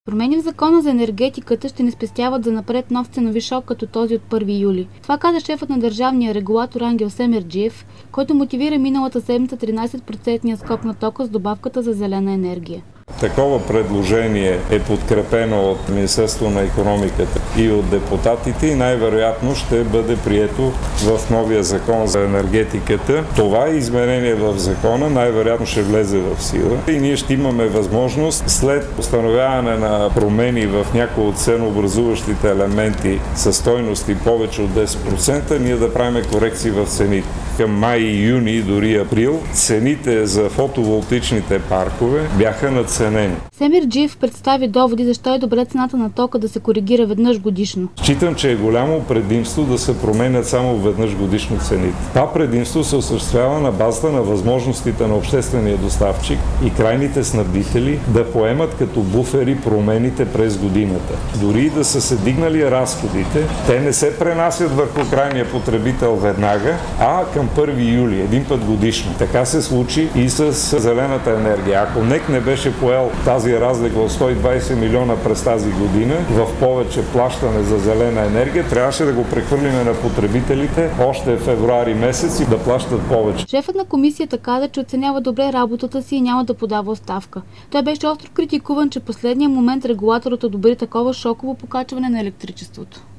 Промени в закона за енергетиката ще не спестяват занапред нов ценови шок като този от 1 юли. Това каза шефът на държавния регулатор Ангел Семерджиев, който мотивира миналата седмица 13% скок на тока с добавката за зелена енергия. Такова предложение е подкрепено от Министерството на икономиката и от депутатите и най-вероятно ще бъде прието в новия закон за енергетиката. Това изменение в закона най-вероятно ще влезе в сила и ние ще имаме възможност след установяване на промени в някои от ценообразуващите елементи със стойности повече от 10%, ние да правим корекции в цените. Към май, юни, дори април, цените за фотоволтичните паркове бяха надценени. Семерджиев представи доводи защо е добре цената на тока да се коригира веднъж годишно. Считам, че е голямо предимство да се променят само веднъж годишно цените. Това предимство се осъществява на базата на възможностите на обществения доставчик и крайните снабдители да поемат като буфери промените през годината. Дори да са се дигнали разходите, те не се пренасят върху крайния потребител веднага, а към 1 юли, един път годишно. Така се случи и с зелената енергия. Ако НЕК не беше поел тази разлика от 120 милиона през тази година в повече плащане за зелена енергия, трябваше да го прехвърлиме на потребителите още в февруари месец и да плащат повече. Шефът на комисията каза, че оценява добре работата си и няма да подава оставка. Той беше остро критикуван, че в последния момент регулаторът одобри такова шоково покачване на електричеството.